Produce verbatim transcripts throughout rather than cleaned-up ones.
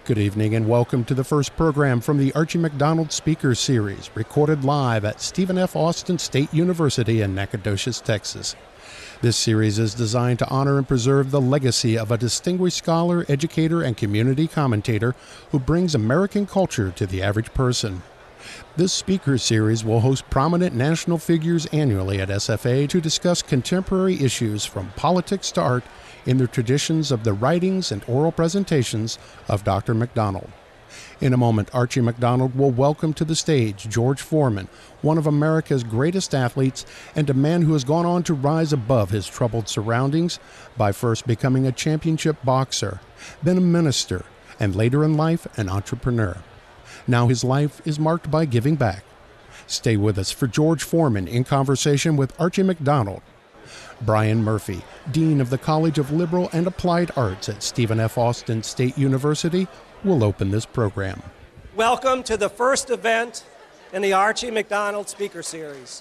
Good evening and welcome to the first program from the Archie McDonald Speaker Series, recorded live at Stephen F. Austin State University in Nacogdoches, Texas. This series is designed to honor and preserve the legacy of a distinguished scholar, educator, and community commentator who brings American culture to the average person. This speaker series will host prominent national figures annually at S F A to discuss contemporary issues from politics to art in the traditions of the writings and oral presentations of Doctor McDonald. In a moment, Archie McDonald will welcome to the stage George Foreman, one of America's greatest athletes and a man who has gone on to rise above his troubled surroundings by first becoming a championship boxer, then a minister, and later in life an entrepreneur. Now his life is marked by giving back. Stay with us for George Foreman in conversation with Archie McDonald. Brian Murphy, Dean of the College of Liberal and Applied Arts at Stephen F. Austin State University, will open this program. Welcome to the first event in the Archie McDonald Speaker Series.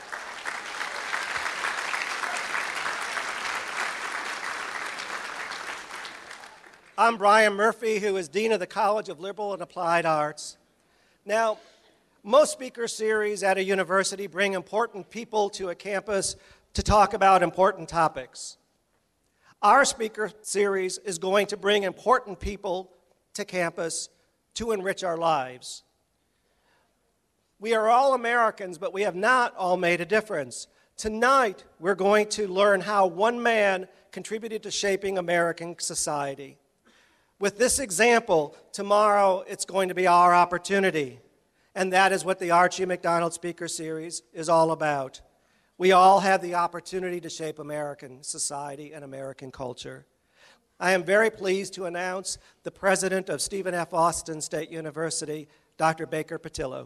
I'm Brian Murphy, who is Dean of the College of Liberal and Applied Arts. Now, most speaker series at a university bring important people to a campus to talk about important topics. Our speaker series is going to bring important people to campus to enrich our lives. We are all Americans, but we have not all made a difference. Tonight, we're going to learn how one man contributed to shaping American society. With this example, tomorrow it's going to be our opportunity. And that is what the Archie McDonald Speaker Series is all about. We all have the opportunity to shape American society and American culture. I am very pleased to announce the president of Stephen F. Austin State University, Doctor Baker Patillo.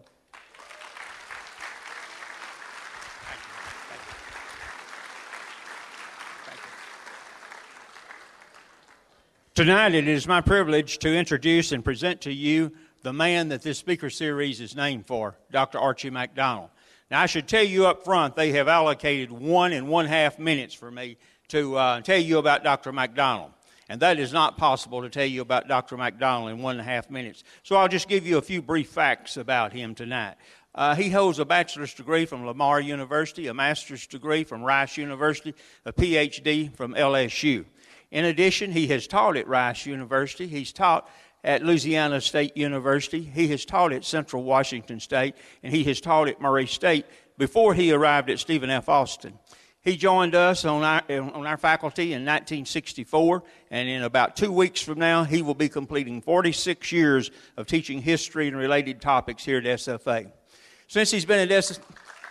Tonight it is my privilege to introduce and present to you the man that this speaker series is named for, Doctor Archie McDonald. Now, I should tell you up front, they have allocated one and one half minutes for me to uh, tell you about Doctor McDonald. And that is not possible to tell you about Doctor McDonald in one and a half minutes. So I'll just give you a few brief facts about him tonight. Uh, he holds a bachelor's degree from Lamar University, a master's degree from Rice University, a P H D from L S U. In addition, he has taught at Rice University. He's taught at Louisiana State University. He has taught at Central Washington State, and he has taught at Murray State before he arrived at Stephen F. Austin. He joined us on our, on our faculty in nineteen sixty-four, and in about two weeks from now, he will be completing forty-six years of teaching history and related topics here at S F A. Since he's been at S F A,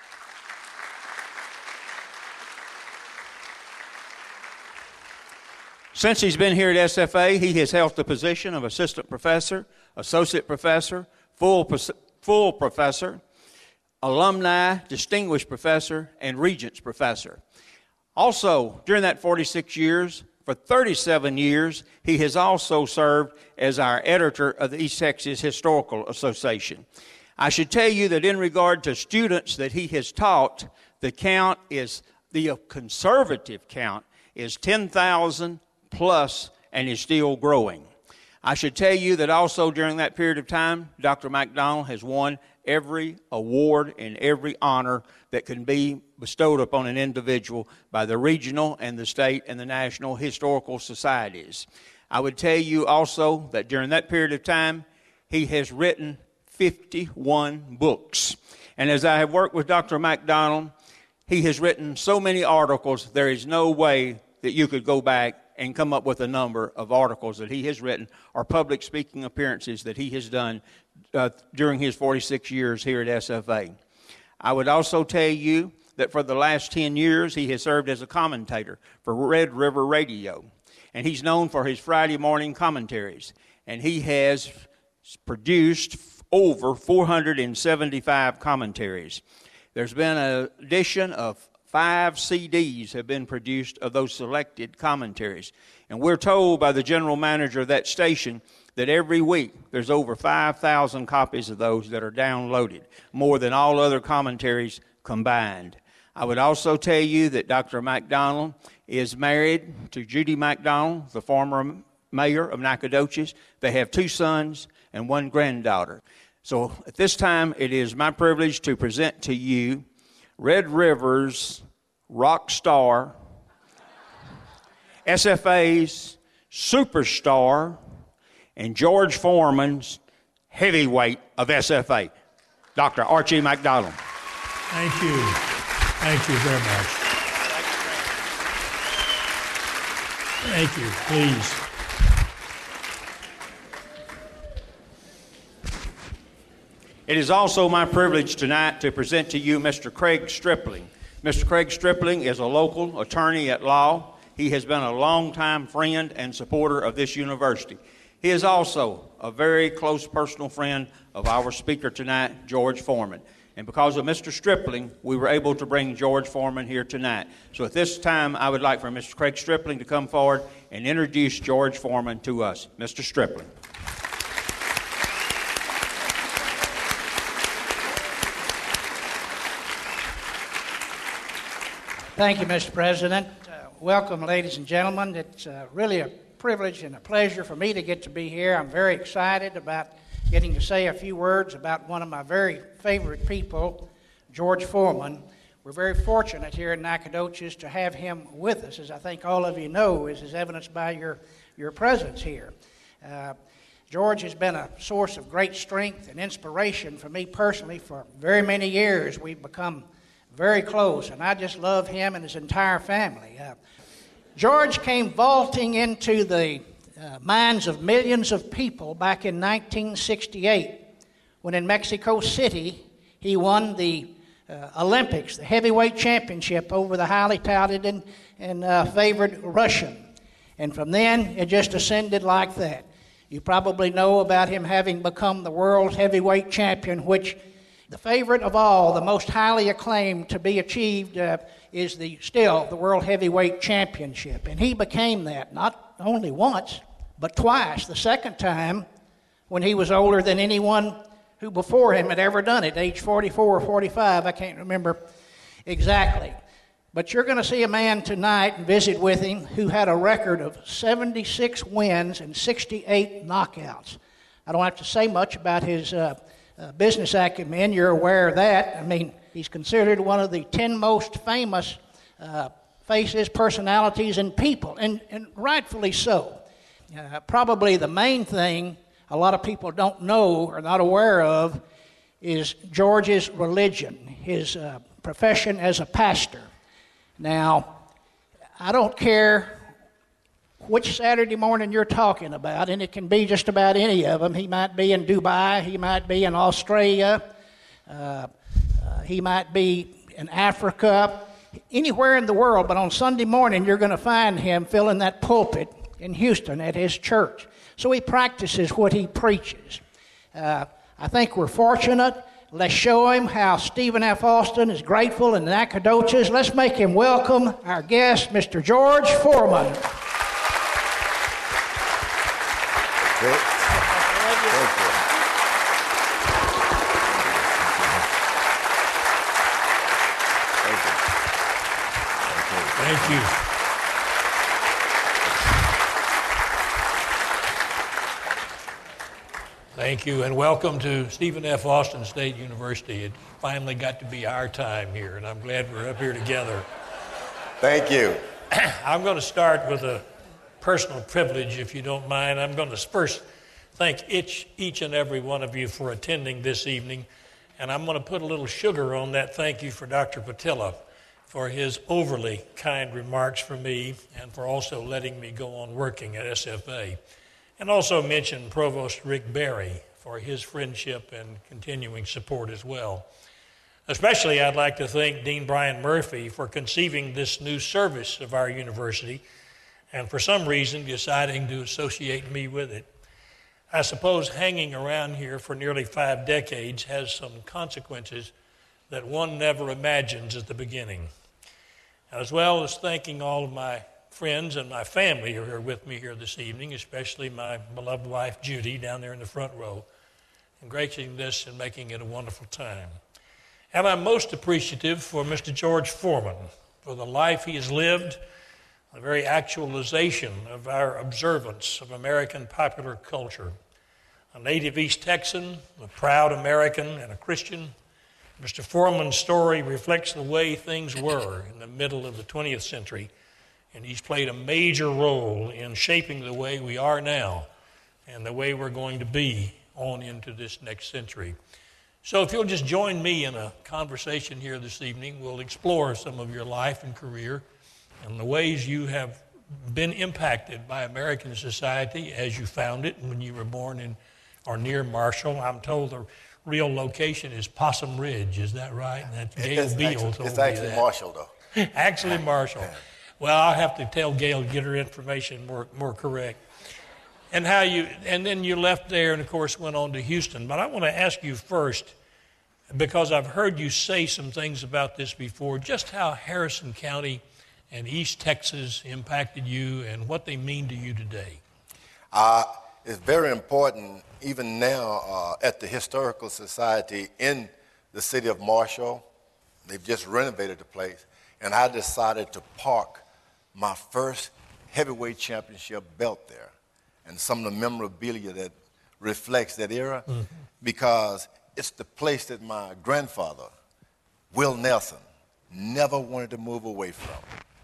Since he's been here at S F A, he has held the position of assistant professor, associate professor, full, full professor, alumni, distinguished professor, and regents professor. Also, during that forty-six years, for thirty-seven years, he has also served as our editor of the East Texas Historical Association. I should tell you that in regard to students that he has taught, the count is, the conservative count is ten thousand plus and is still growing. I should tell you that also during that period of time, Doctor McDonald has won every award and every honor that can be bestowed upon an individual by the regional and the state and the national historical societies. I would tell you also that during that period of time, he has written fifty-one books. And as I have worked with Doctor McDonald, he has written so many articles, there is no way that you could go back and come up with a number of articles that he has written or public speaking appearances that he has done uh, during his forty-six years here at S F A. I would also tell you that for the last ten years, he has served as a commentator for Red River Radio. And he's known for his Friday morning commentaries. And he has produced over four hundred seventy-five commentaries. There's been an edition of Five C Ds have been produced of those selected commentaries. And we're told by the general manager of that station that every week there's over five thousand copies of those that are downloaded, more than all other commentaries combined. I would also tell you that Doctor McDonald is married to Judy McDonald, the former mayor of Nacogdoches. They have two sons and one granddaughter. So at this time, it is my privilege to present to you Red River's rock star, S F A's superstar, and George Foreman's heavyweight of S F A, Doctor Archie McDonald. Thank you. Thank you very much. Thank you. Please. It is also my privilege tonight to present to you Mister Craig Stripling. Mister Craig Stripling is a local attorney at law. He has been a longtime friend and supporter of this university. He is also a very close personal friend of our speaker tonight, George Foreman. And because of Mister Stripling, we were able to bring George Foreman here tonight. So at this time, I would like for Mister Craig Stripling to come forward and introduce George Foreman to us. Mister Stripling. Thank you, Mister President. Uh, welcome, ladies and gentlemen. It's uh, really a privilege and a pleasure for me to get to be here. I'm very excited about getting to say a few words about one of my very favorite people, George Foreman. We're very fortunate here in Nacogdoches to have him with us, as I think all of you know, as is evidenced by your, your presence here. Uh, George has been a source of great strength and inspiration for me personally for very many years. We've become very close, and I just love him and his entire family. Uh, George came vaulting into the uh, minds of millions of people back in nineteen sixty-eight, when in Mexico City he won the uh, Olympics, the heavyweight championship over the highly touted and, and uh, favored Russian. And from then, it just ascended like that. You probably know about him having become the world heavyweight champion, which the favorite of all, the most highly acclaimed to be achieved, uh, is the still the World Heavyweight Championship. And he became that not only once, but twice. The second time when he was older than anyone who before him had ever done it, age forty-four or forty-five, I can't remember exactly. But you're going to see a man tonight and visit with him who had a record of seventy-six wins and sixty-eight knockouts. I don't have to say much about his uh, Uh, business acumen. You're aware of that. I mean, he's considered one of the ten most famous uh, faces, personalities, and people, and, and rightfully so. Uh, probably the main thing a lot of people don't know or not aware of is George's religion, his uh, profession as a pastor. Now, I don't care which Saturday morning you're talking about, and it can be just about any of them. He might be in Dubai, he might be in Australia, uh, uh, he might be in Africa, anywhere in the world, but on Sunday morning you're going to find him filling that pulpit in Houston at his church. So he practices what he preaches. Uh, I think we're fortunate. Let's show him how Stephen F. Austin is grateful in Nacogdoches. Let's make him welcome our guest, Mister George Foreman. Great. Thank you. Thank you. Thank you, and welcome to Stephen F. Austin State University. It finally got to be our time here, and I'm glad we're up here together. Thank you. I'm going to start with a personal privilege, if you don't mind. I'm going to first thank each, each and every one of you for attending this evening, and I'm going to put a little sugar on that thank you for Doctor Patilla for his overly kind remarks for me and for also letting me go on working at S F A. And also mention Provost Rick Berry for his friendship and continuing support as well. Especially I'd like to thank Dean Brian Murphy for conceiving this new service of our university and for some reason deciding to associate me with it. I suppose hanging around here for nearly five decades has some consequences that one never imagines at the beginning. As well as thanking all of my friends and my family who are with me here this evening, especially my beloved wife Judy down there in the front row, and gracing this and making it a wonderful time. And I'm most appreciative for Mister George Foreman for the life he has lived, the very actualization of our observance of American popular culture. A native East Texan, a proud American, and a Christian, Mister Foreman's story reflects the way things were in the middle of the twentieth century, and he's played a major role in shaping the way we are now and the way we're going to be on into this next century. So if you'll just join me in a conversation here this evening, we'll explore some of your life and career and the ways you have been impacted by American society as you found it when you were born in or near Marshall. I'm told the real location is Possum Ridge. Is that right? That's Gail it's Beal actually, told it's me actually that. Marshall, though. Actually Marshall. Well, I'll have to tell Gail to get her information more more correct. And how you and then you left there and of course went on to Houston. But I want to ask you first, because I've heard you say some things about this before, just how Harrison County and East Texas impacted you and what they mean to you today. Uh, it's very important, even now, uh, at the Historical Society in the city of Marshall. They've just renovated the place, and I decided to park my first heavyweight championship belt there and some of the memorabilia that reflects that era, mm-hmm. because it's the place that my grandfather, Will Nelson, never wanted to move away from.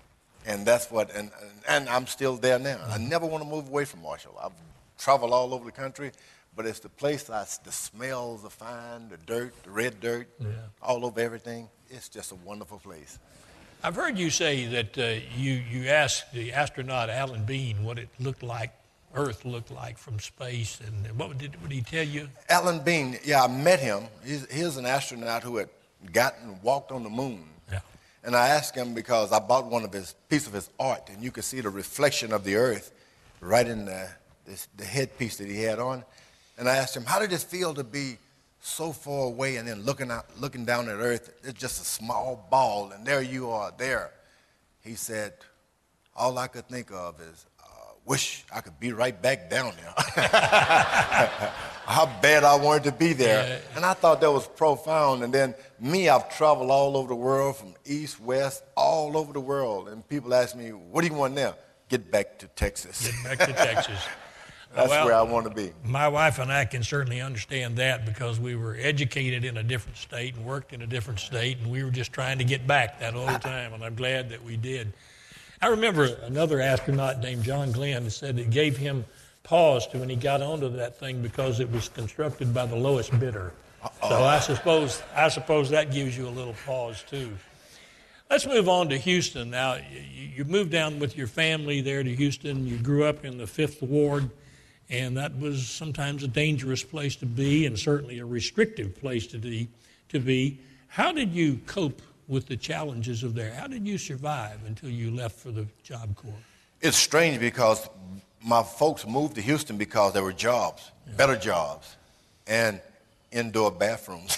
And that's what, and, and I'm still there now. I never want to move away from Marshall. I've traveled all over the country, but it's the place, I, the smells are fine, the dirt, the red dirt, yeah. all over everything. It's just a wonderful place. I've heard you say that uh, you, you asked the astronaut Alan Bean what it looked like, Earth looked like from space, and what did, what did he tell you? Alan Bean, yeah, I met him. He's, he's an astronaut who had gotten, walked on the moon. Yeah. And I asked him because I bought one of his piece of his art, and you could see the reflection of the Earth right in the, this, the headpiece that he had on. And I asked him, how did it feel to be so far away and then looking out, looking down at Earth? It's just a small ball, and there you are there. He said, all I could think of is, uh, wish I could be right back down there. How bad I wanted to be there. Yeah. And I thought that was profound. And then me, I've traveled all over the world, from east, west, all over the world. And people ask me, what do you want now? Get back to Texas. Get back to Texas. That's well, where I want to be. My wife and I can certainly understand that because we were educated in a different state and worked in a different state, and we were just trying to get back that whole time, and I'm glad that we did. I remember another astronaut named John Glenn said it gave him pause to when he got onto that thing because it was constructed by the lowest bidder. Uh-oh. So I suppose I suppose that gives you a little pause too. Let's move on to Houston. Now, you, you moved down with your family there to Houston. You grew up in the Fifth Ward. And that was sometimes a dangerous place to be and certainly a restrictive place to be. To be. How did you cope with the challenges of there? How did you survive until you left for the Job Corps? It's strange because my folks moved to Houston because there were jobs, yeah. better jobs, and indoor bathrooms.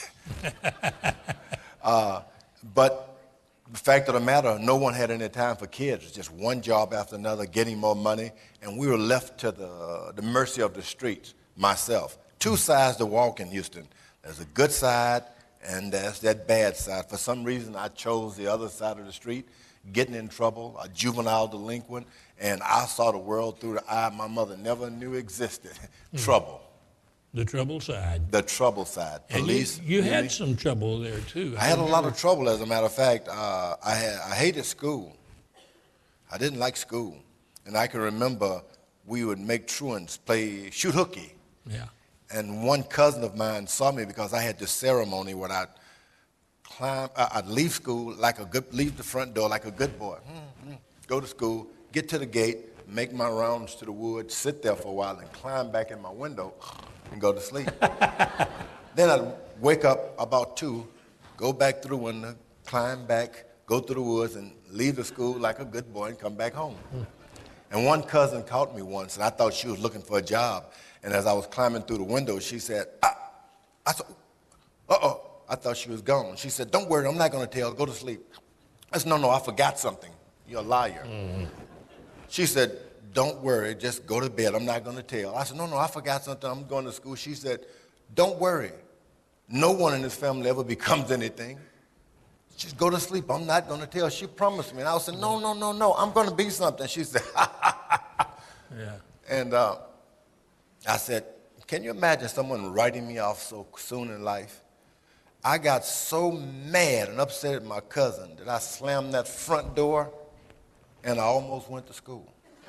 uh, but the fact of the matter, no one had any time for kids. It was just one job after another, getting more money, and we were left to the, the mercy of the streets, myself. Two sides to walk in Houston. There's a good side, and there's that bad side. For some reason, I chose the other side of the street, getting in trouble, a juvenile delinquent, and I saw the world through the eye my mother never knew existed. Mm. Trouble. The trouble side. The trouble side. Police. And you, you had some trouble there, too. I, I had a lot of trouble, as a matter of fact. Uh, I, had, I hated school. I didn't like school. And I can remember we would make truants play shoot hooky. Yeah. And one cousin of mine saw me because I had this ceremony where I'd climb, uh, I'd leave school like a good, leave the front door like a good boy. Mm-hmm. Go to school, get to the gate, make my rounds to the woods, sit there for a while, and climb back in my window and go to sleep. Then I'd wake up about two, go back through the window, climb back, go through the woods, and leave the school like a good boy and come back home. Mm. And one cousin caught me once, and I thought she was looking for a job. And as I was climbing through the window, she said, ah. I said, uh-oh. I thought she was gone. She said, don't worry, I'm not going to tell. Go to sleep. I said, no, no, I forgot something. You're a liar. Mm-hmm. She said, don't worry, just go to bed. I'm not going to tell. I said, no, no, I forgot something. I'm going to school. She said, don't worry. No one in this family ever becomes anything. Just go to sleep. I'm not going to tell. She promised me. And I said, no, no, no, no. I'm going to be something. She said, ha, ha, ha, ha. Yeah. And uh, I said, can you imagine someone writing me off so soon in life? I got so mad and upset at my cousin that I slammed that front door and I almost went to school.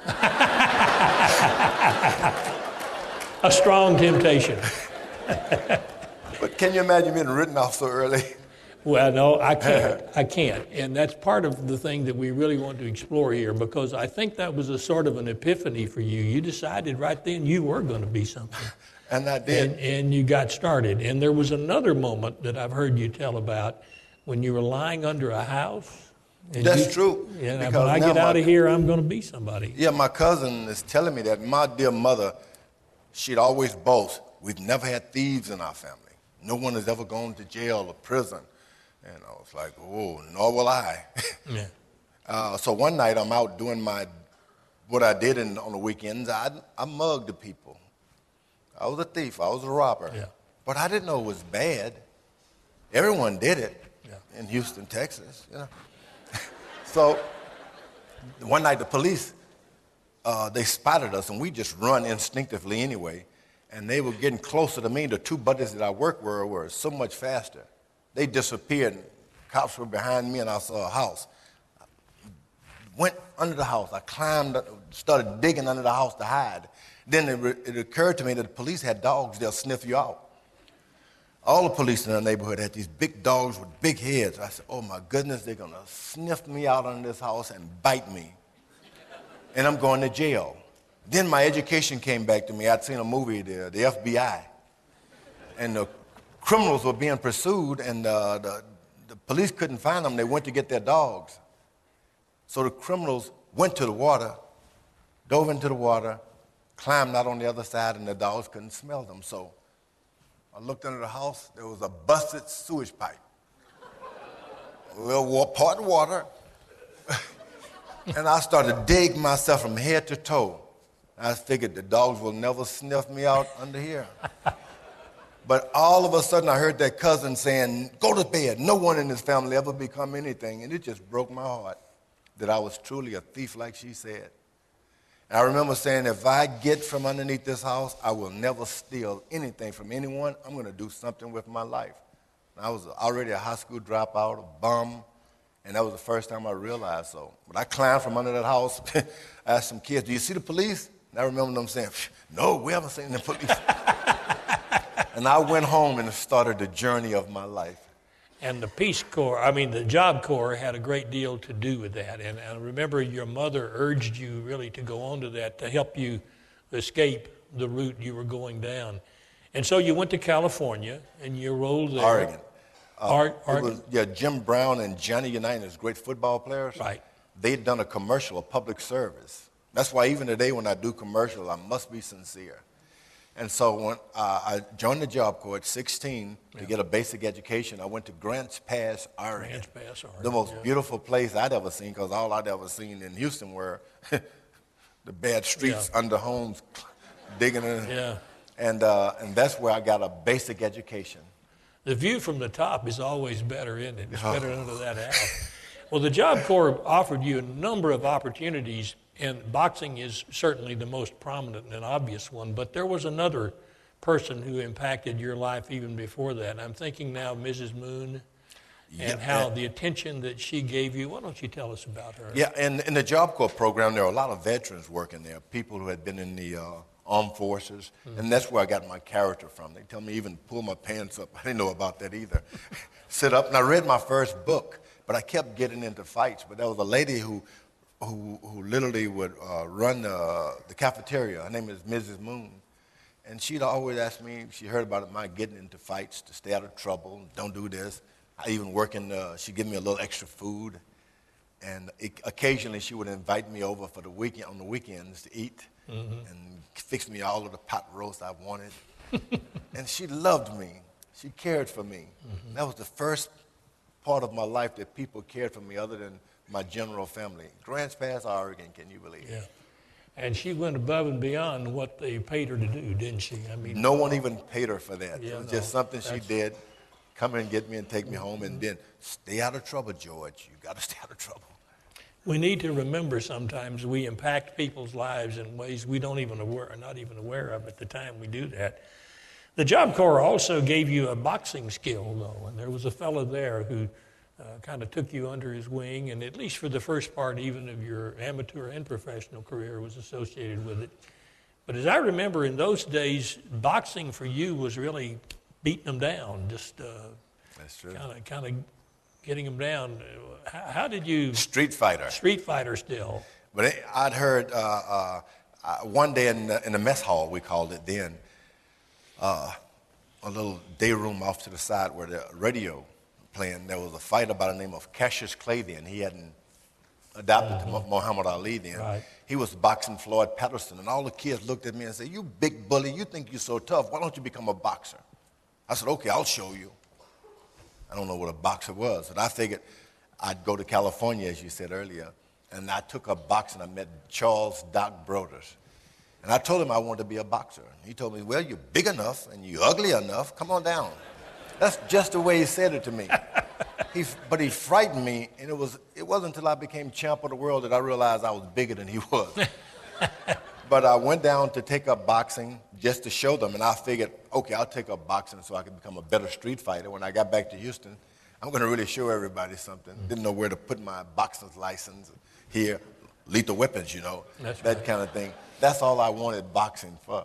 A strong temptation. But can you imagine being written off so early? Well, no, I can't. I can't. And that's part of the thing that we really want to explore here, because I think that was a sort of an epiphany for you. You decided right then you were going to be something. And I did. And, and you got started. And there was another moment that I've heard you tell about when you were lying under a house. And That's you, true. Yeah, when I get out my, of here, I'm going to be somebody. Yeah, my cousin is telling me that my dear mother, she'd always boast, we've never had thieves in our family. No one has ever gone to jail or prison. And I was like, oh, nor will I. Yeah. uh, so one night I'm out doing my, what I did in, on the weekends, I, I mugged the people. I was a thief, I was a robber. Yeah. But I didn't know it was bad. Everyone did it yeah. in Houston, Texas, you know. So one night the police, uh, they spotted us, and we just run instinctively anyway. And they were getting closer to me. The two buddies that I worked with were, were so much faster. They disappeared. Cops were behind me, and I saw a house. I went under the house. I climbed, started digging under the house to hide. Then it, re- it occurred to me that the police had dogs. They'll sniff you out. All the police in the neighborhood had these big dogs with big heads. I said, oh, my goodness, they're going to sniff me out under this house and bite me. And I'm going to jail. Then my education came back to me. I'd seen a movie there, the F B I. And the criminals were being pursued, and uh, the, the police couldn't find them. They went to get their dogs. So the criminals went to the water, dove into the water, climbed out on the other side, and the dogs couldn't smell them. So I looked under the house. There was a busted sewage pipe. A little part water. And I started digging myself from head to toe. I figured the dogs will never sniff me out under here. But all of a sudden I heard that cousin saying, go to bed. No one in this family ever become anything. And it just broke my heart that I was truly a thief like she said. And I remember saying, if I get from underneath this house, I will never steal anything from anyone. I'm going to do something with my life. And I was already a high school dropout, a bum, and that was the first time I realized so. But I climbed from under that house. I asked some kids, do you see the police? And I remember them saying, no, we haven't seen the police. And I went home and started the journey of my life. And the Peace Corps, I mean, the Job Corps had a great deal to do with that. And I remember your mother urged you really to go on to that to help you escape the route you were going down. And so you went to California and you rolled there. Oregon. Uh, Ar- Oregon. It was, yeah, Jim Brown and Johnny Unitas, great football players. Right. They'd done a commercial, a public service. That's why even today when I do commercials, I must be sincere. And so when uh, I joined the Job Corps at sixteen to yeah. get a basic education, I went to Grants Pass, Oregon. Grants Pass, Oregon. The most yeah. beautiful place I'd ever seen, because all I'd ever seen in Houston were the bad streets yeah. under homes, digging in. Yeah. And, uh, and that's where I got a basic education. The view from the top is always better, isn't it? It's oh. better under that house. Well, the Job Corps offered you a number of opportunities, and boxing is certainly the most prominent and obvious one, but there was another person who impacted your life even before that. And I'm thinking now of Missus Moon and yeah, how and the attention that she gave you. Why don't you tell us about her? Yeah, and in the Job Corps program, there are a lot of veterans working there, people who had been in the uh, armed forces, mm-hmm. and that's where I got my character from. They tell me even pull my pants up. I didn't know about that either. Sit up, and I read my first book, but I kept getting into fights. But there was a lady who who, who literally would uh, run the, the cafeteria. Her name is Missus Moon. And she'd always ask me, she heard about my getting into fights to stay out of trouble, don't do this. I even work in, the, she'd give me a little extra food. And it, occasionally she would invite me over for the weekend, on the weekends to eat mm-hmm. and fix me all of the pot roast I wanted. And she loved me. She cared for me. Mm-hmm. That was the first part of my life that people cared for me other than my general family. Grants Pass, Oregon, can you believe it? Yeah. And she went above and beyond what they paid her to do, didn't she? I mean, no one even paid her for that. Yeah, it was no, just something she did. come and get me and take me home, and then stay out of trouble, George. You got to stay out of trouble. We need to remember sometimes we impact people's lives in ways we don't even aware, are not even aware of at the time we do that. The Job Corps also gave you a boxing skill, though, and there was a fellow there who uh, kind of took you under his wing, and at least for the first part even of your amateur and professional career was associated with it. But as I remember, in those days, boxing for you was really beating them down, just uh, That's true. kind of kind of getting them down. How, how did you... Street fighter. Street fighter still. But it, I'd heard uh, uh, uh, one day in the, in the mess hall, we called it then, uh, a little day room off to the side where the radio playing, there was a fighter by the name of Cassius Clay then. He hadn't adapted mm-hmm. to Muhammad Ali then. Right. He was boxing Floyd Patterson, and all the kids looked at me and said, "You big bully, you think you're so tough. Why don't you become a boxer?" I said, "Okay, I'll show you." I don't know what a boxer was, but I figured I'd go to California, as you said earlier, and I took up boxing. I met Charles Doc Broders, and I told him I wanted to be a boxer. He told me, "Well, you're big enough and you're ugly enough. Come on down." That's just the way he said it to me. He, but he frightened me, and it, was, it wasn't until I became champ of the world that I realized I was bigger than he was. But I went down to take up boxing just to show them, and I figured, okay, I'll take up boxing so I can become a better street fighter. When I got back to Houston, I'm going to really show everybody something. Mm-hmm. Didn't know where to put my boxer's license here, lethal weapons, you know, That's that right. kind of thing. That's all I wanted boxing for.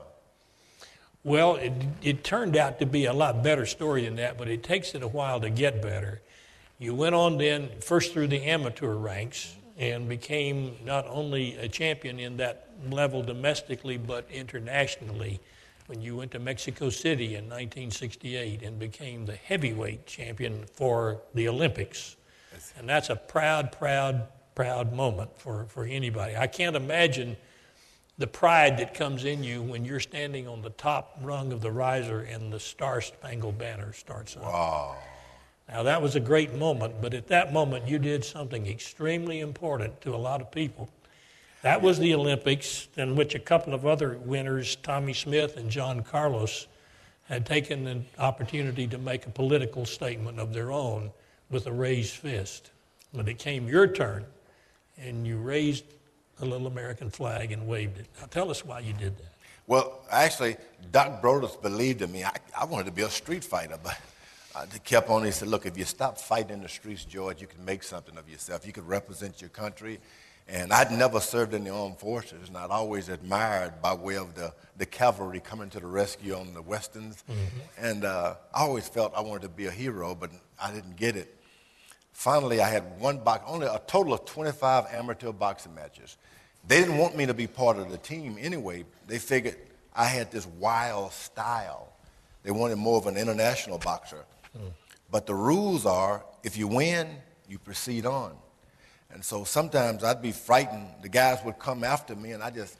Well, it, it turned out to be a lot better story than that, but it takes it a while to get better. You went on then, first through the amateur ranks, and became not only a champion in that level domestically, but internationally when you went to Mexico City in nineteen sixty-eight and became the heavyweight champion for the Olympics. Yes. And that's a proud, proud, proud moment for, for anybody. I can't imagine the pride that comes in you when you're standing on the top rung of the riser and the Star-Spangled Banner starts up. Wow. Now, that was a great moment, but at that moment, you did something extremely important to a lot of people. That was the Olympics, in which a couple of other winners, Tommy Smith and John Carlos, had taken an opportunity to make a political statement of their own with a raised fist. But it came your turn, and you raised a little American flag and waved it. Now, tell us why you did that. Well, actually, Doc Broders believed in me. I, I wanted to be a street fighter, but I kept on. He said, "Look, if you stop fighting in the streets, George, you can make something of yourself. You could represent your country." And I'd never served in the armed forces, and I'd always admired by way of the, the cavalry coming to the rescue on the westerns. Mm-hmm. And uh, I always felt I wanted to be a hero, but I didn't get it. Finally, I had one box, only a total of twenty-five amateur boxing matches. They didn't want me to be part of the team anyway. They figured I had this wild style. They wanted more of an international boxer. Mm. But the rules are, if you win, you proceed on. And so sometimes I'd be frightened. The guys would come after me, and I just...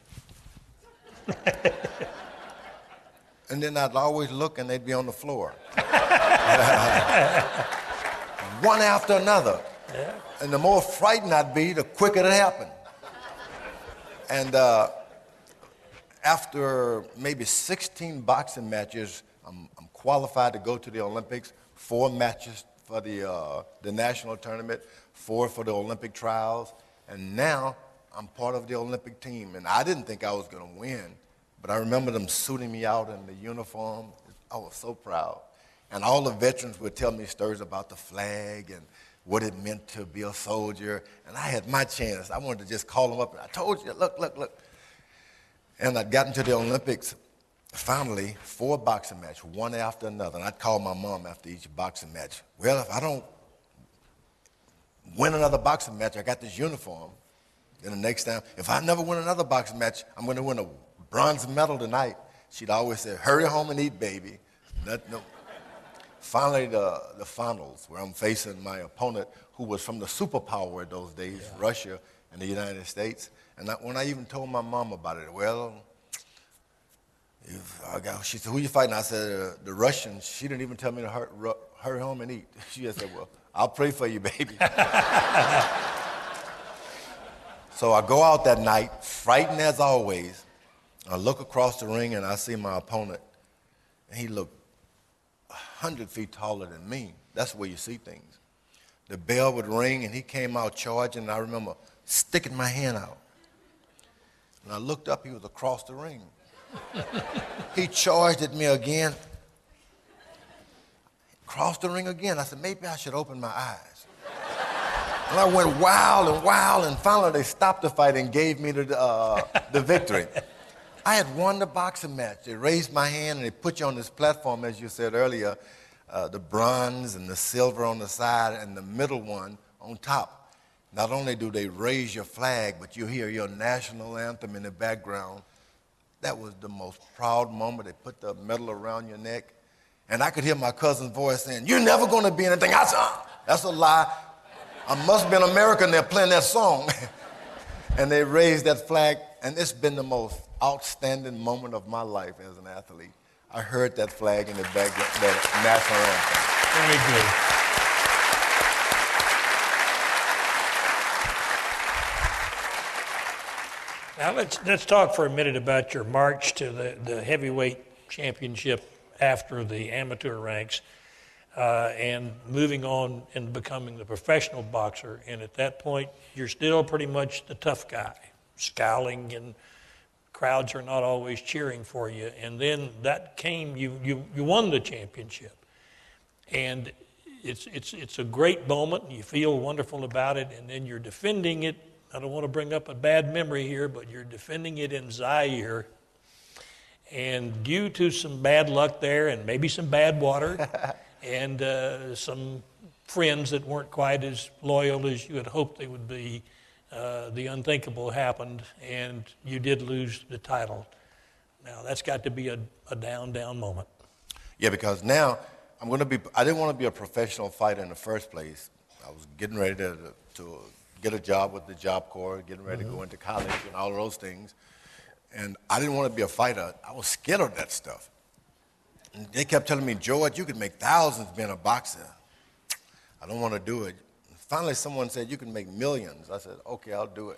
and then I'd always look, and they'd be on the floor. One after another. Yeah. And the more frightened I'd be, the quicker it happened. And uh, after maybe sixteen boxing matches, I'm, I'm qualified to go to the Olympics, four matches for the, uh, the national tournament, four for the Olympic trials, and now I'm part of the Olympic team. And I didn't think I was going to win, but I remember them suiting me out in the uniform. I was so proud. And all the veterans would tell me stories about the flag and what it meant to be a soldier. And I had my chance. I wanted to just call them up, and I told you, look, look, look. And I'd gotten to the Olympics, finally, four boxing matches, one after another. And I'd call my mom after each boxing match. Well, if I don't win another boxing match, I got this uniform. Then the next time, if I never win another boxing match, I'm going to win a bronze medal tonight. She'd always say, hurry home and eat, baby. That, no. Finally, the, the finals, where I'm facing my opponent, who was from the superpower of those days, yeah. Russia and the United States. And I, when I even told my mom about it, well, if I got, she said, who you fighting? I said, uh, the Russians. She didn't even tell me to hurry, hurry home and eat. She just said, well, I'll pray for you, baby. So I go out that night, frightened as always. I look across the ring, and I see my opponent, and he looked hundred feet taller than me. That's where you see things. The bell would ring, and he came out charging, and I remember sticking my hand out. And I looked up, he was across the ring. He charged at me again. Crossed the ring again. I said, maybe I should open my eyes. And I went wild and wild, and finally they stopped the fight and gave me the, uh, the victory. I had won the boxing match. They raised my hand, and they put you on this platform, as you said earlier, uh, the bronze and the silver on the side and the middle one on top. Not only do they raise your flag, but you hear your national anthem in the background. That was the most proud moment. They put the medal around your neck. And I could hear my cousin's voice saying, you're never going to be anything. I said, ah, that's a lie. I must be an American. They're playing that song. And they raised that flag, and it's been the most outstanding moment of my life as an athlete. I heard that flag in the background, that national Very good. Now let's let's talk for a minute about your march to the, the heavyweight championship after the amateur ranks, uh, and moving on and becoming the professional boxer. And at that point, you're still pretty much the tough guy, scowling, and crowds are not always cheering for you. And then that came, you you you won the championship, and it's it's it's a great moment. You feel wonderful about it, and then you're defending it. I don't want to bring up a bad memory here, but you're defending it in Zaire. And due to some bad luck there and maybe some bad water and uh, some friends that weren't quite as loyal as you had hoped they would be, uh, the unthinkable happened, and you did lose the title. Now, that's got to be a, a down, down moment. Yeah, because now I'm going to be, I didn't want to be a professional fighter in the first place. I was getting ready to, to get a job with the Job Corps, getting ready mm-hmm. to go into college and all of those things. And I didn't want to be a fighter. I was scared of that stuff. And they kept telling me, George, you could make thousands being a boxer. I don't want to do it. And finally, someone said, you can make millions. I said, okay, I'll do it.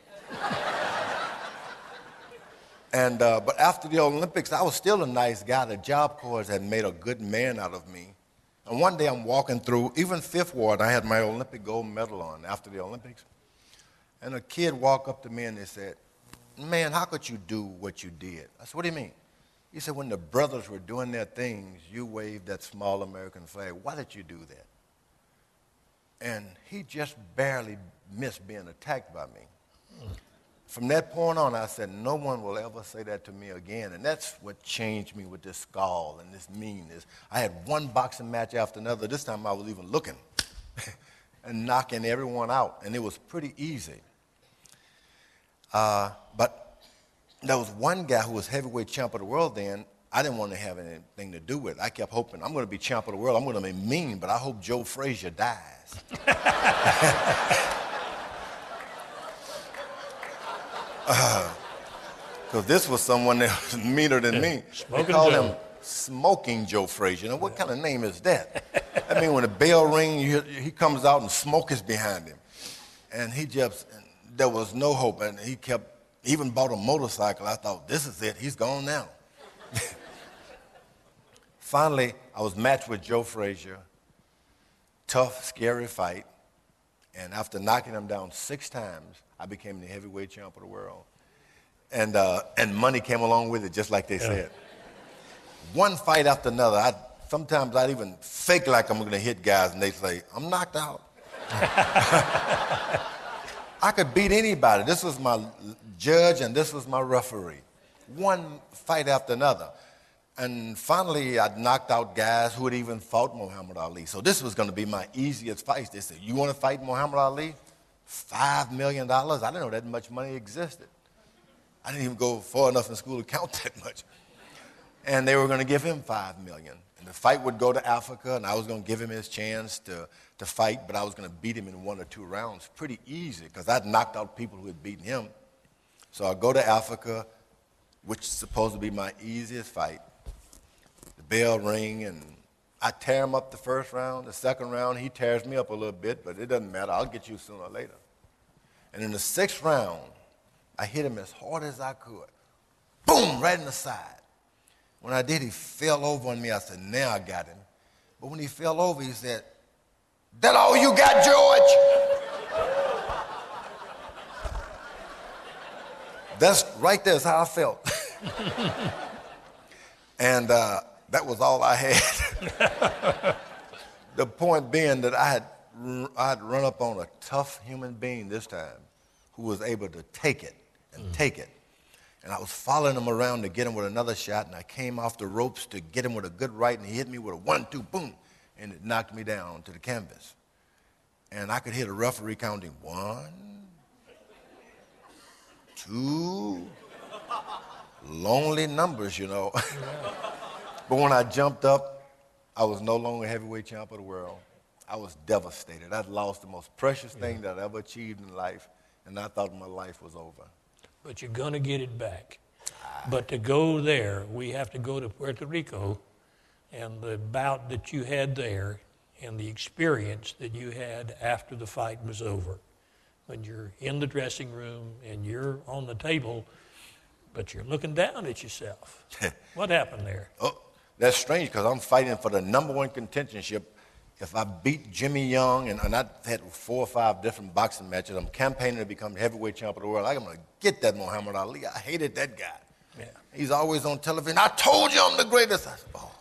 and uh, But after the Olympics, I was still a nice guy. The Job Corps had made a good man out of me. And one day I'm walking through, even Fifth Ward, I had my Olympic gold medal on after the Olympics. And a kid walked up to me and they said, man, how could you do what you did? I said, what do you mean? He said, when the brothers were doing their things, you waved that small American flag. Why did you do that? And he just barely missed being attacked by me. Mm. From that point on, I said, no one will ever say that to me again. And that's what changed me with this scowl and this meanness. I had one boxing match after another. This time I was even looking and knocking everyone out. And it was pretty easy. Uh, but there was one guy who was heavyweight champ of the world then. I didn't want to have anything to do with it. I kept hoping, I'm going to be champ of the world. I'm going to be mean, but I hope Joe Frazier dies. Because uh, this was someone that was meaner than yeah. me. Smoking they called Joe. him Smoking Joe Frazier. Now, what kind of name is that? I mean, when the bell rings, you, he comes out and smoke is behind him. And he just... there was no hope, and he kept, he even bought a motorcycle. I thought, this is it, he's gone now. Finally, I was matched with Joe Frazier. Tough, scary fight. And after knocking him down six times, I became the heavyweight champ of the world. And, uh, and money came along with it, just like they yeah. said. One fight after another, I, sometimes I'd even fake like I'm going to hit guys, and they'd say, I'm knocked out. I could beat anybody. This was my judge and this was my referee. One fight after another. And finally, I knocked out guys who had even fought Muhammad Ali. So this was going to be my easiest fight. They said, you want to fight Muhammad Ali? Five million dollars? I didn't know that much money existed. I didn't even go far enough in school to count that much. And they were going to give him five million dollars. And the fight would go to Africa, and I was going to give him his chance to, to fight, but I was going to beat him in one or two rounds. Pretty easy, because I'd knocked out people who had beaten him. So I go to Africa, which is supposed to be my easiest fight. The bell ring, and I tear him up the first round. The second round, he tears me up a little bit, but it doesn't matter. I'll get you sooner or later. And in the sixth round, I hit him as hard as I could. Boom, right in the side. When I did, he fell over on me. I said, now I got him. But when he fell over, he said, "That all you got, George?" That's right there is how I felt. And uh, that was all I had. The point being that I had, I had run up on a tough human being this time who was able to take it and mm. take it. And I was following him around to get him with another shot, and I came off the ropes to get him with a good right, and he hit me with a one, two, boom, and it knocked me down to the canvas. And I could hear the referee counting one, two, lonely numbers, you know. But when I jumped up, I was no longer heavyweight champ of the world. I was devastated. I'd lost the most precious thing yeah. that I ever achieved in life, and I thought my life was over. But you're going to get it back. But to go there, we have to go to Puerto Rico, and the bout that you had there and the experience that you had after the fight was over. When you're in the dressing room and you're on the table, but you're looking down at yourself. What happened there? Oh, that's strange because I'm fighting for the number one contentionship. If I beat Jimmy Young, and, and I had four or five different boxing matches, I'm campaigning to become heavyweight champ of the world. I'm going to get that Muhammad Ali. I hated that guy. Yeah. He's always on television. I told you I'm the greatest. I said, oh.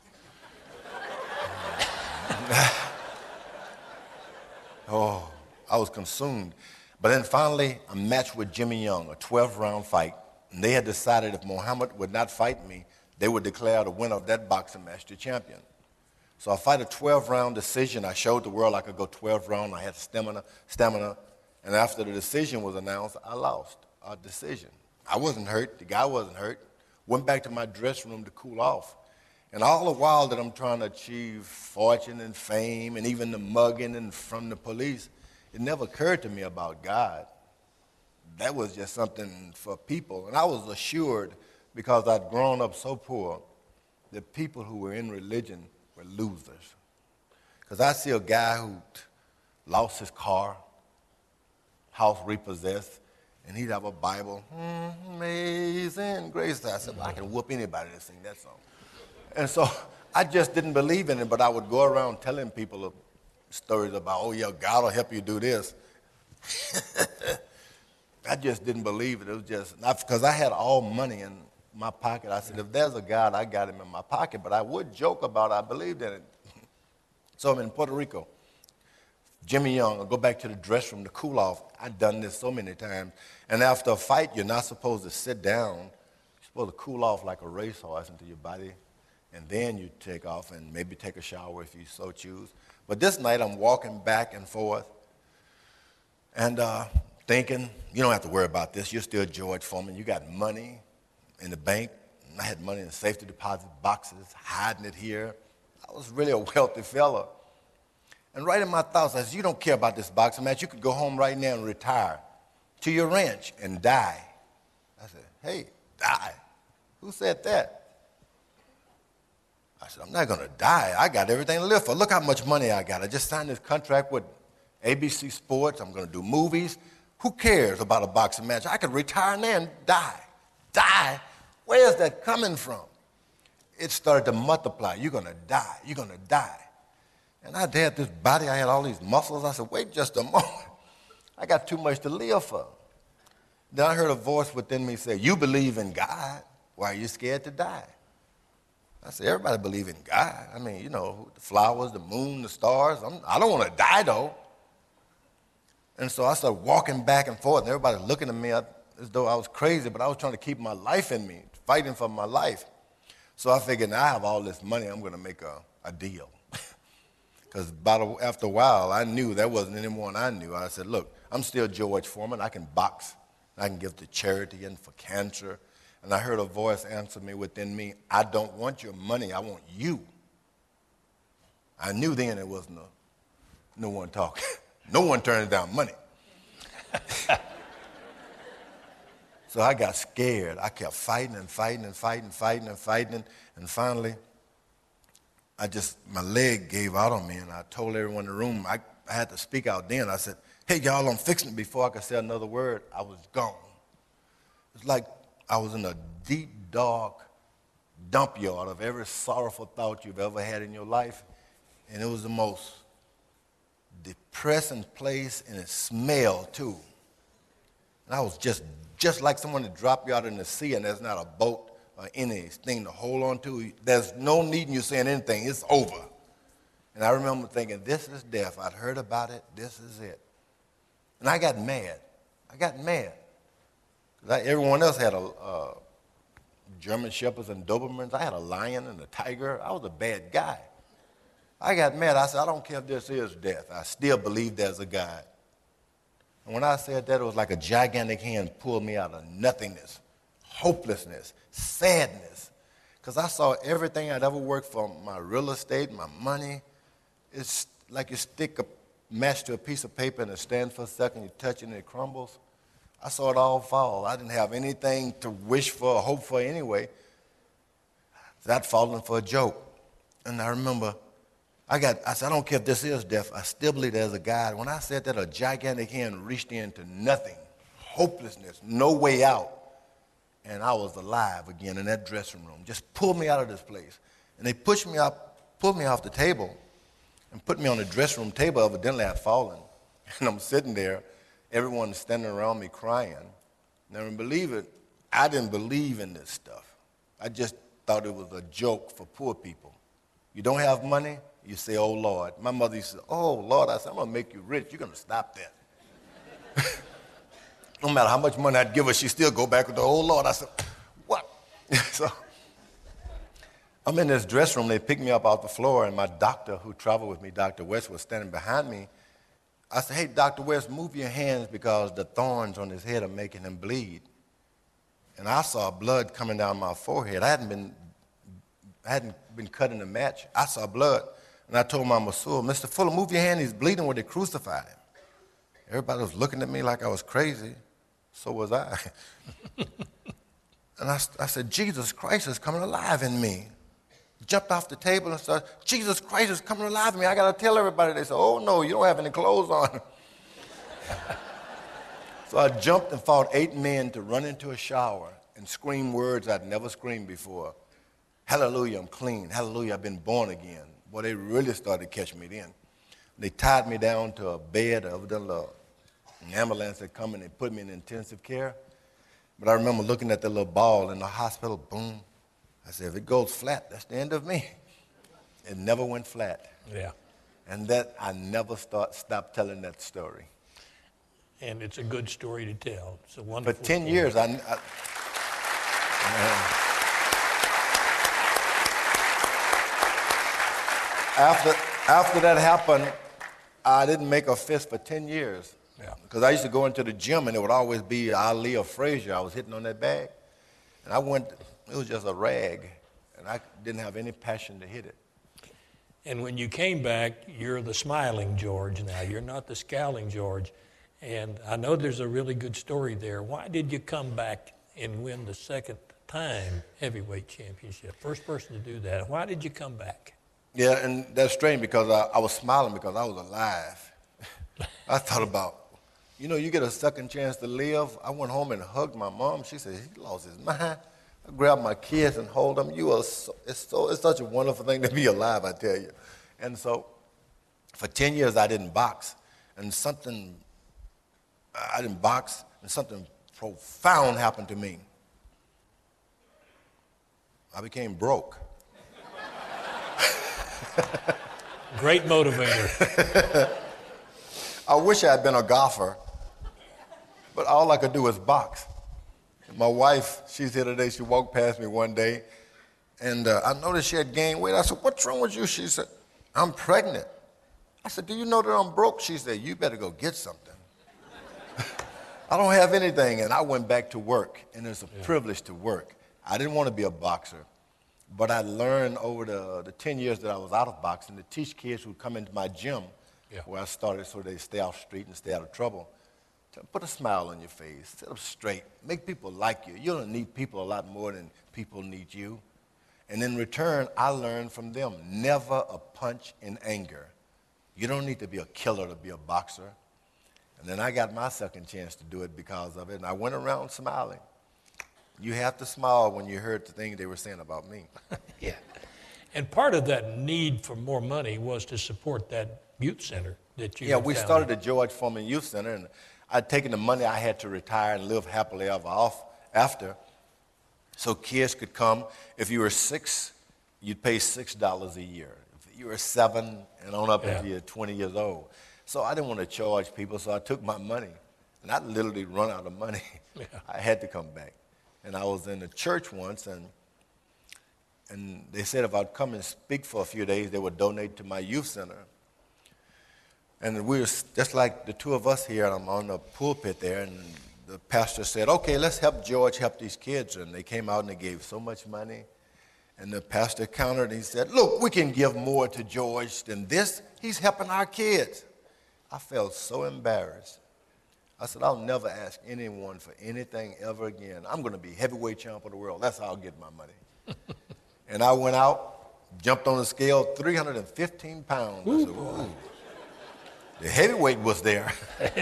Oh, I was consumed. But then finally, I matched with Jimmy Young, a twelve-round fight. And they had decided if Muhammad would not fight me, they would declare the winner of that boxing match the champion. So I fight a twelve-round decision. I showed the world I could go twelve rounds. I had stamina, stamina. And after the decision was announced, I lost a decision. I wasn't hurt. The guy wasn't hurt. Went back to my dressing room to cool off. And all the while that I'm trying to achieve fortune and fame and even the mugging and from the police, it never occurred to me about God. That was just something for people. And I was assured, because I'd grown up so poor, that people who were in religion were losers. Because I see a guy who lost his car, house repossessed, and he'd have a Bible, Amazing Grace. I said, well, I can whoop anybody that sing that song. And so I just didn't believe in it, but I would go around telling people stories about, oh, yeah, God will help you do this. I just didn't believe it. It was just, because I had all money in my pocket. I said, if there's a God, I got him in my pocket. But I would joke about it. I believed in it. So I'm in Puerto Rico. Jimmy Young, I go back to the dressing room to cool off. I've done this so many times. And after a fight, you're not supposed to sit down. You're supposed to cool off like a racehorse into your body. And then you take off and maybe take a shower if you so choose. But this night, I'm walking back and forth and uh, thinking, you don't have to worry about this. You're still George Foreman. You got money in the bank. I had money in safety deposit boxes, hiding it here. I was really a wealthy fella. And right in my thoughts, I said, you don't care about this boxing match. You could go home right now and retire to your ranch and die. I said, hey, die? Who said that? I said, I'm not going to die. I got everything to live for. Look how much money I got. I just signed this contract with A B C Sports. I'm going to do movies. Who cares about a boxing match? I could retire now and die. Die? Where's that coming from? It started to multiply. You're going to die. You're going to die. And I had this body. I had all these muscles. I said, wait just a moment. I got too much to live for. Then I heard a voice within me say, you believe in God. Why are you scared to die? I said, everybody believe in God. I mean, you know, the flowers, the moon, the stars. I'm, I don't want to die, though. And so I started walking back and forth, and everybody looking at me as though I was crazy, but I was trying to keep my life in me, fighting for my life. So I figured, now I have all this money, I'm going to make a, a deal. Because after a while, I knew there wasn't anyone I knew. I said, look, I'm still George Foreman. I can box. I can give to charity and for cancer. And I heard a voice answer me within me, I don't want your money, I want you. I knew then it was no, no one talking. No one turns down money. So I got scared. I kept fighting and fighting and fighting, fighting and fighting. And finally, I just, my leg gave out on me, and I told everyone in the room, I, I had to speak out then. I said, hey, y'all, I'm fixing it. Before I could say another word, I was gone. It's like I was in a deep, dark dump yard of every sorrowful thought you've ever had in your life, and it was the most depressing place, and it smelled too. And I was just, just like someone to drop you out in the sea, and there's not a boat or anything to hold on to. There's no need in you saying anything. It's over. And I remember thinking, this is death. I'd heard about it. This is it. And I got mad. I got mad. Because everyone else had a uh, German Shepherds and Dobermans. I had a lion and a tiger. I was a bad guy. I got mad. I said, I don't care if this is death. I still believe there's a God. And when I said that, it was like a gigantic hand pulled me out of nothingness, hopelessness, sadness. Because I saw everything I'd ever worked for, my real estate, my money. It's like you stick a match to a piece of paper and it stands for a second, you touch it and it crumbles. I saw it all fall. I didn't have anything to wish for or hope for anyway. That falling for a joke. And I remember, I got, I said, I don't care if this is death. I still believe there's a God. When I said that, a gigantic hand reached into nothing, hopelessness, no way out. And I was alive again in that dressing room. Just pulled me out of this place. And they pushed me up, pulled me off the table and put me on the dressing room table. Evidently, I'd fallen. And I'm sitting there, everyone standing around me crying. Never believe it. I didn't believe in this stuff. I just thought it was a joke for poor people. You don't have money? You say, oh, Lord. My mother used to say, oh, Lord, I said, I'm going to make you rich. You're going to stop that. No matter how much money I'd give her, she'd still go back with the, oh, Lord. I said, what? So I'm in this dressing room. They picked me up off the floor, and my doctor who traveled with me, Doctor West, was standing behind me. I said, hey, Doctor West, move your hands because the thorns on his head are making him bleed. And I saw blood coming down my forehead. I hadn't been, I hadn't been cut in a match. I saw blood. And I told my masseur, Mister Fuller, move your hand. He's bleeding where they crucified him. Everybody was looking at me like I was crazy. So was I. And I, I said, Jesus Christ is coming alive in me. Jumped off the table and said, Jesus Christ is coming alive in me. I got to tell everybody. They said, oh, no, you don't have any clothes on. So I jumped and fought eight men to run into a shower and scream words I'd never screamed before. Hallelujah, I'm clean. Hallelujah, I've been born again. Boy, they really started to catch me then. They tied me down to a bed of the Lord. An ambulance had come and they put me in intensive care. But I remember looking at the little ball in the hospital, boom. I said, if it goes flat, that's the end of me. It never went flat. Yeah. And that, I never start, stopped telling that story. And it's a good story to tell. It's a wonderful For ten story. years, I, I after, after that happened, I didn't make a fist for ten years. Yeah. Because I used to go into the gym and it would always be Ali or Frazier. I was hitting on that bag. And I went, it was just a rag. And I didn't have any passion to hit it. And when you came back, you're the smiling George now. You're not the scowling George. And I know there's a really good story there. Why did you come back and win the second time heavyweight championship? First person to do that. Why did you come back? Yeah, and that's strange because I, I was smiling because I was alive. I thought about, you know, you get a second chance to live. I went home and hugged my mom. She said, he lost his mind. I grabbed my kids and hold them. You are so, it's, so, it's such a wonderful thing to be alive, I tell you. And so for ten years, I didn't box. And something, I didn't box, and something profound happened to me. I became broke. Great motivator. I wish I had been a golfer, but all I could do was box. My wife, she's here today, she walked past me one day, and uh, I noticed she had gained weight. I said, what's wrong with you? She said, I'm pregnant. I said, do you know that I'm broke? She said, you better go get something. I don't have anything, and I went back to work, and it's a yeah. privilege to work. I didn't want to be a boxer, but I learned over the, the ten years that I was out of boxing to teach kids who come into my gym, yeah. where I started so they stay off the street and stay out of trouble. Put a smile on your face, sit up straight, make people like you. You don't need people a lot more than people need you. And in return, I learned from them, never a punch in anger. You don't need to be a killer to be a boxer. And then I got my second chance to do it because of it, and I went around smiling. You have to smile when you heard the thing they were saying about me. Yeah. And part of that need for more money was to support that youth center that you Yeah, had we founded. started the George Foreman Youth Center, and I'd taken the money I had to retire and live happily ever off after, so kids could come. If you were six, you'd pay six dollars a year. If you were seven and on up Yeah. until you're twenty years old. So I didn't want to charge people, so I took my money, and I literally run out of money. Yeah. I had to come back. And I was in the church once, and and they said if I'd come and speak for a few days, they would donate to my youth center. And we were just like the two of us here, and I'm on the pulpit there, and the pastor said, okay, let's help George help these kids. And they came out and they gave so much money. And the pastor countered and he said, look, we can give more to George than this. He's helping our kids. I felt so embarrassed. I said, I'll never ask anyone for anything ever again. I'm going to be heavyweight champ of the world. That's how I'll get my money. And I went out, jumped on the scale, three hundred fifteen pounds. I said, ooh. The heavyweight was there.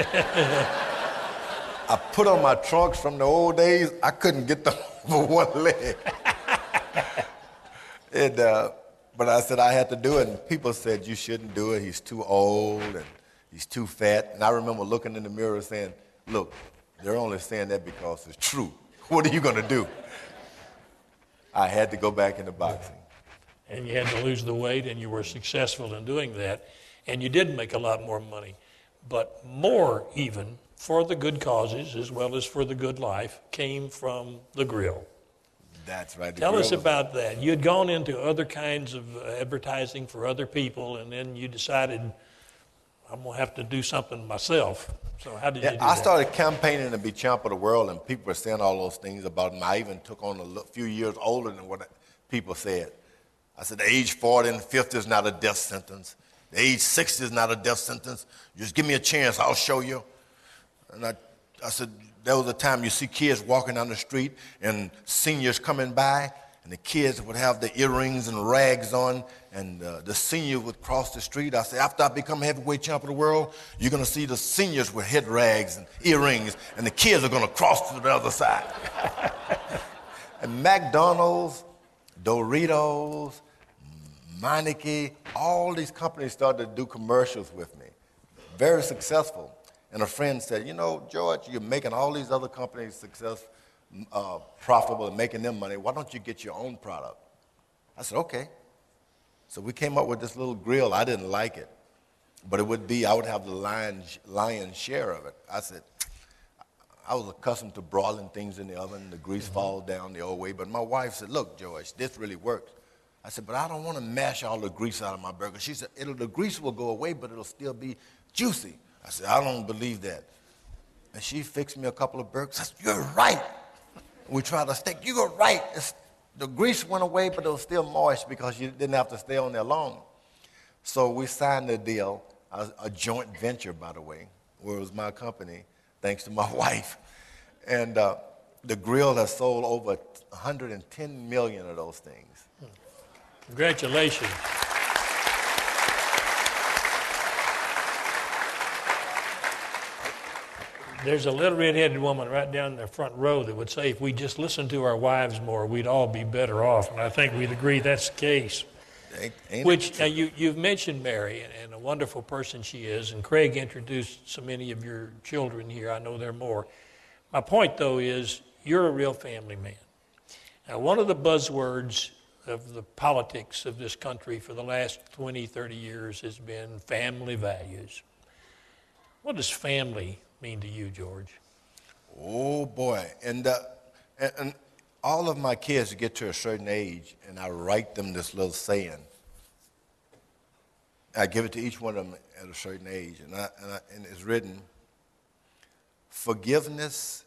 I put on my trunks from the old days. I couldn't get them over one leg. and, uh, but I said I had to do it, and people said, you shouldn't do it. He's too old, and he's too fat. And I remember looking in the mirror saying, look, they're only saying that because it's true. What are you going to do? I had to go back into boxing. And you had to lose the weight, and you were successful in doing that. And you did make a lot more money, but more even for the good causes as well as for the good life came from the grill. That's right. Tell us about that. You had gone into other kinds of advertising for other people, and then you decided, I'm going to have to do something myself. So how did yeah, you do I that? started campaigning to be champ of the world, and people were saying all those things about me. I even took on a few years older than what people said. I said, the age forty and fifty is not a death sentence. The age sixty is not a death sentence. Just give me a chance, I'll show you. And I, I said, there was a time you see kids walking down the street and seniors coming by, and the kids would have the earrings and rags on, and uh, the senior would cross the street. I said, after I become heavyweight champ of the world, you're going to see the seniors with head rags and earrings, and the kids are going to cross to the other side. And McDonald's, Doritos, Meineke, all these companies started to do commercials with me. Very successful. And a friend said, you know, George, you're making all these other companies success, uh, profitable and making them money. Why don't you get your own product? I said, okay. So we came up with this little grill. I didn't like it, but it would be, I would have the lion's, lion's share of it. I said, I was accustomed to broiling things in the oven, the grease mm-hmm. fall down the old way. But my wife said, look, George, this really works. I said, but I don't want to mash all the grease out of my burger. She said, it'll, the grease will go away, but it'll still be juicy. I said, I don't believe that. And she fixed me a couple of burgers. I said, you're right. We tried a steak. You were right. It's, the grease went away, but it was still moist because you didn't have to stay on there long. So we signed the deal, a, a joint venture, by the way, where it was my company, thanks to my wife. And uh, the grill has sold over one hundred ten million of those things. Congratulations. There's a little red-headed woman right down in the front row that would say if we just listened to our wives more, we'd all be better off. And I think we'd agree that's the case. Ain't, ain't Which uh, you, you've mentioned Mary, and, and a wonderful person she is. And Craig introduced so many of your children here. I know there are more. My point, though, is you're a real family man. Now, one of the buzzwords of the politics of this country for the last twenty, thirty years has been family values. What does family mean to you, George? Oh, boy. And, uh, and, and all of my kids get to a certain age, and I write them this little saying. I give it to each one of them at a certain age, and, I, and, I, and it's written, forgiveness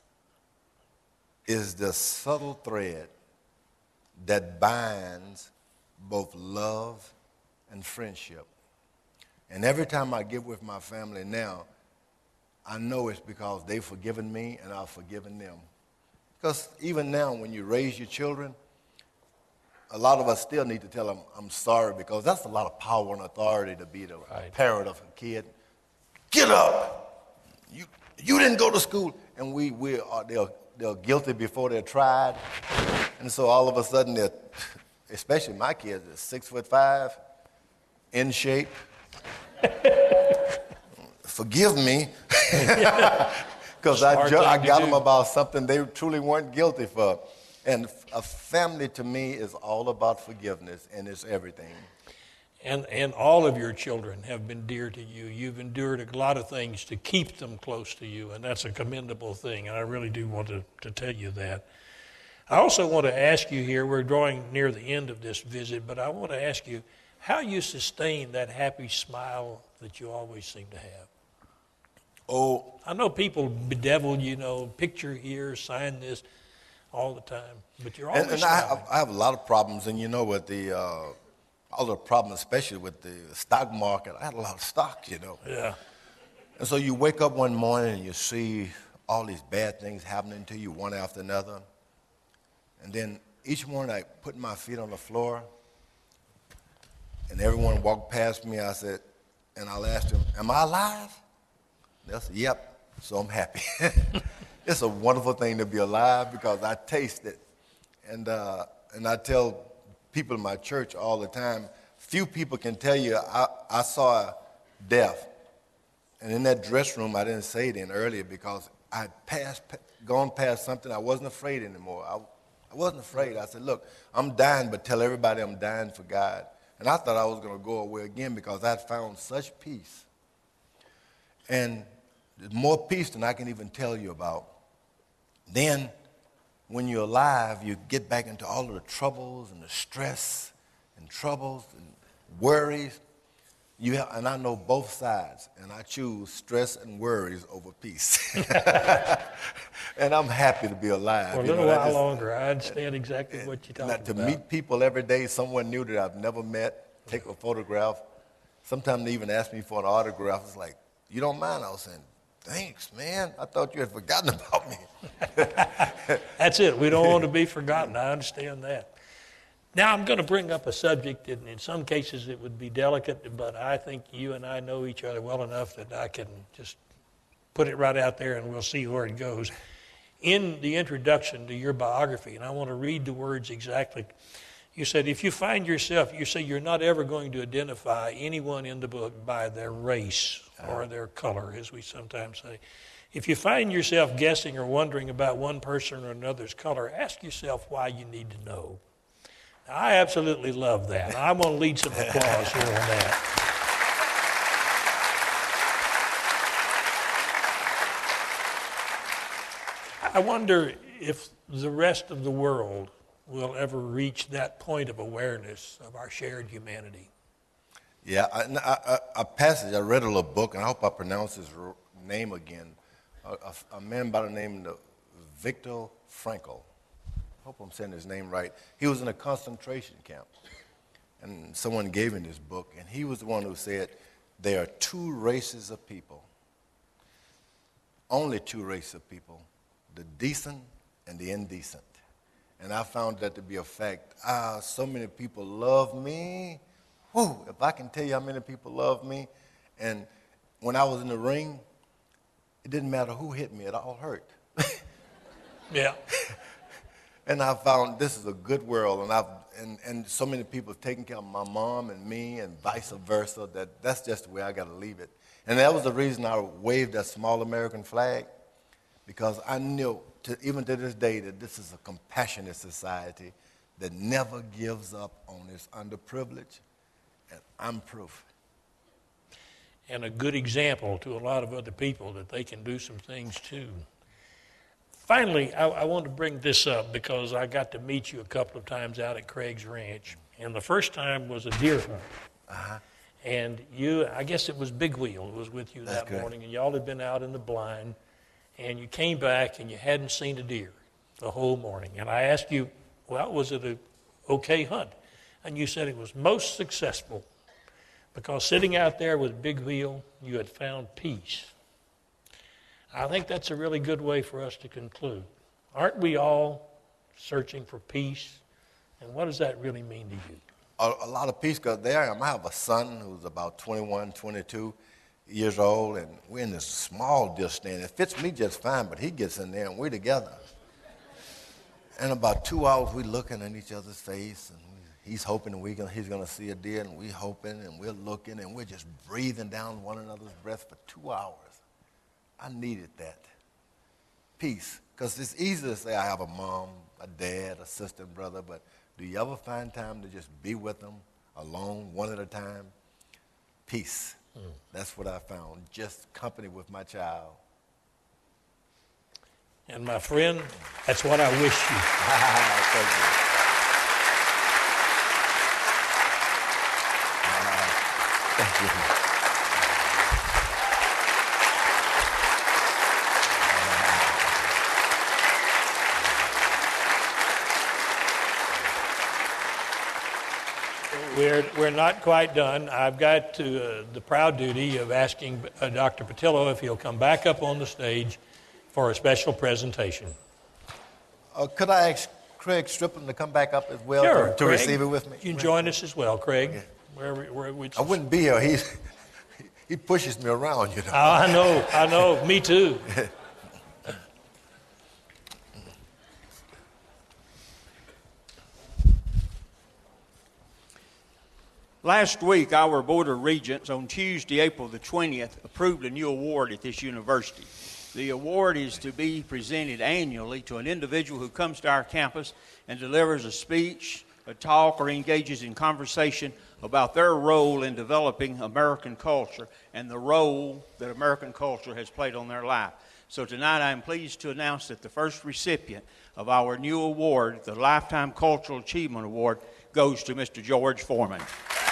is the subtle thread that binds both love and friendship. And every time I get with my family now, I know it's because they've forgiven me and I've forgiven them. Because even now, when you raise your children, a lot of us still need to tell them, I'm sorry, because that's a lot of power and authority to be the right. parent of a kid. Get up! You, you didn't go to school. And we, we are, they're, they're guilty before they're tried. And so all of a sudden, they're, especially my kids, are six foot five, in shape. Forgive me, because I, ju- I got them about something they truly weren't guilty for. And a family to me is all about forgiveness, and it's everything. And and all of your children have been dear to you. You've endured a lot of things to keep them close to you, and that's a commendable thing, and I really do want to, to tell you that. I also want to ask you here, we're drawing near the end of this visit, but I want to ask you how you sustain that happy smile that you always seem to have. Oh, I know people bedevil, you know, picture here, sign this all the time, but you're always and, and smiling. I, have, I have a lot of problems, and you know, with the uh, all the problems, especially with the stock market. I had a lot of stock, you know. Yeah. And so you wake up one morning and you see all these bad things happening to you one after another. And then each morning I put my feet on the floor, and everyone walked past me. I said, and I'll ask them, am I alive? They'll say, yep, so I'm happy. It's a wonderful thing to be alive because I taste it. And, uh, and I tell people in my church all the time, few people can tell you I, I saw death. And in that dress room, I didn't say it in earlier because I had passed, gone past something. I wasn't afraid anymore. I, I wasn't afraid. I said, look, I'm dying, but tell everybody I'm dying for God. And I thought I was going to go away again because I had found such peace. And there's more peace than I can even tell you about. Then, when you're alive, you get back into all of the troubles and the stress and troubles and worries. You have, and I know both sides, and I choose stress and worries over peace. And I'm happy to be alive. For a you little know, while just, longer, I understand exactly what you're talking not to about. meet people every day, someone new that I've never met, take a photograph. Sometimes they even ask me for an autograph. It's like, you don't mind? I was saying, thanks, man. I thought you had forgotten about me. That's it. We don't want to be forgotten. I understand that. Now, I'm going to bring up a subject, and in some cases it would be delicate, but I think you and I know each other well enough that I can just put it right out there and we'll see where it goes. In the introduction to your biography, and I want to read the words exactly, you said, if you find yourself, you say you're not ever going to identify anyone in the book by their race or their color, as we sometimes say. If you find yourself guessing or wondering about one person or another's color, ask yourself why you need to know. Now, I absolutely love that. I want to lead some applause here on that. I wonder if the rest of the world will ever reach that point of awareness of our shared humanity. Yeah, I, I, a passage, I read a little book, and I hope I pronounce his name again. A, a, a man by the name of Viktor Frankl. I hope I'm saying his name right. He was in a concentration camp, and someone gave him this book, and he was the one who said, there are two races of people, only two races of people, the decent and the indecent. And I found that to be a fact. Ah, so many people love me. Whew, if I can tell you how many people love me. And when I was in the ring, it didn't matter who hit me, it all hurt. Yeah. And I found this is a good world, and I've and, and so many people have taken care of my mom and me and vice versa, that that's just the way I got to leave it. And that was the reason I waved that small American flag, because I knew, to, even to this day, that this is a compassionate society that never gives up on its underprivileged, and I'm proof. And a good example to a lot of other people that they can do some things too. Finally, I, I want to bring this up because I got to meet you a couple of times out at Craig's Ranch. And the first time was a deer hunt. Uh-huh. And you, I guess it was Big Wheel who was with you That's that good. morning. And y'all had been out in the blind. And you came back and you hadn't seen a deer the whole morning. And I asked you, well, was it an okay hunt? And you said it was most successful because sitting out there with Big Wheel, you had found peace. I think that's a really good way for us to conclude. Aren't we all searching for peace? And what does that really mean to you? A, a lot of peace, because there I am. I have a son who's about twenty-one, twenty-two years old, and we're in this small deer stand. It fits me just fine, but he gets in there, and we're together. And about two hours, we're looking at each other's face, and he's hoping we gonna, he's going to see a deer, and we're hoping, and we're looking, and we're just breathing down one another's breath for two hours. I needed that. Peace. Because it's easy to say I have a mom, a dad, a sister, and brother, but do you ever find time to just be with them alone, one at a time? Peace. Mm. That's what I found. Just company with my child. And my friend, that's what I wish you. Thank you. Thank you. We're, we're not quite done. I've got to, uh, the proud duty of asking uh, Doctor Patillo if he'll come back up on the stage for a special presentation. Uh, could I ask Craig Striplin to come back up as well sure, to, to Craig, receive it with me? You can join us as well, Craig. Okay. Where, where, where, I wouldn't be here. He's, he pushes me around, you know. Oh, I know, I know. Me too. Last week, our Board of Regents on Tuesday, April the twentieth, approved a new award at this university. The award is to be presented annually to an individual who comes to our campus and delivers a speech, a talk, or engages in conversation about their role in developing American culture and the role that American culture has played on their life. So tonight I am pleased to announce that the first recipient of our new award, the Lifetime Cultural Achievement Award, goes to Mister George Foreman.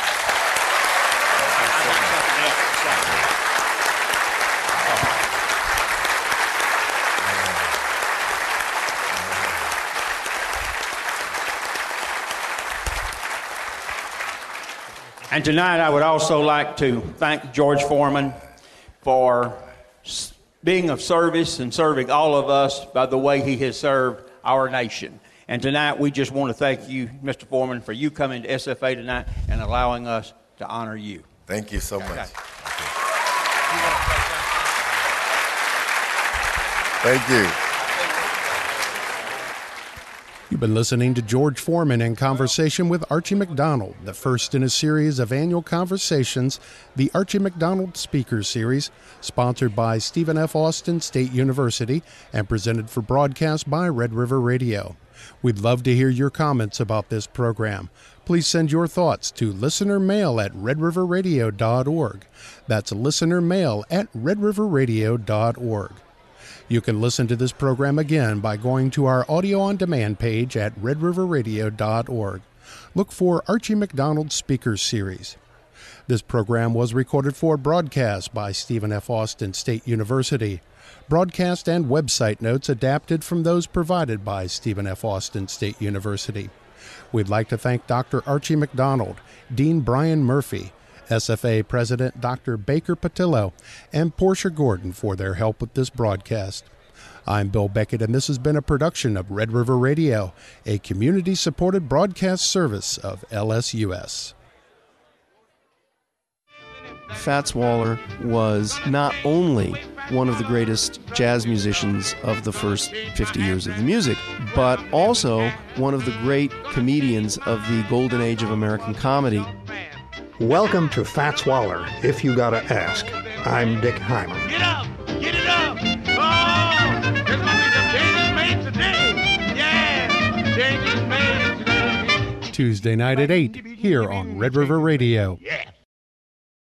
And tonight I would also like to thank George Foreman for being of service and serving all of us by the way he has served our nation. And tonight we just want to thank you, Mister Foreman, for you coming to S F A tonight and allowing us to honor you. Thank you so much. Okay. Thank you. You've been listening to George Foreman in conversation with Archie McDonald, the first in a series of annual conversations, the Archie McDonald Speaker Series, sponsored by Stephen F. Austin State University and presented for broadcast by Red River Radio. We'd love to hear your comments about this program. Please send your thoughts to listenermail at red river radio dot org. That's listenermail at red river radio dot org. You can listen to this program again by going to our audio on demand page at red river radio dot org. Look for Archie McDonald Speaker Series. This program was recorded for broadcast by Stephen F. Austin State University. Broadcast and website notes adapted from those provided by Stephen F. Austin State University. We'd like to thank Doctor Archie McDonald, Dean Brian Murphy, S F A President Doctor Baker Patillo, and Portia Gordon for their help with this broadcast. I'm Bill Beckett, and this has been a production of Red River Radio, a community-supported broadcast service of L S U S. Fats Waller was not only one of the greatest jazz musicians of the first fifty years of the music, but also one of the great comedians of the golden age of American comedy. Welcome to Fats Waller, If You Gotta Ask. I'm Dick Hyman. Get up! Get it up! Oh! There's gonna be some changes made today! Yeah! Changes made today! Tuesday night at eight, here on Red River Radio. Yeah!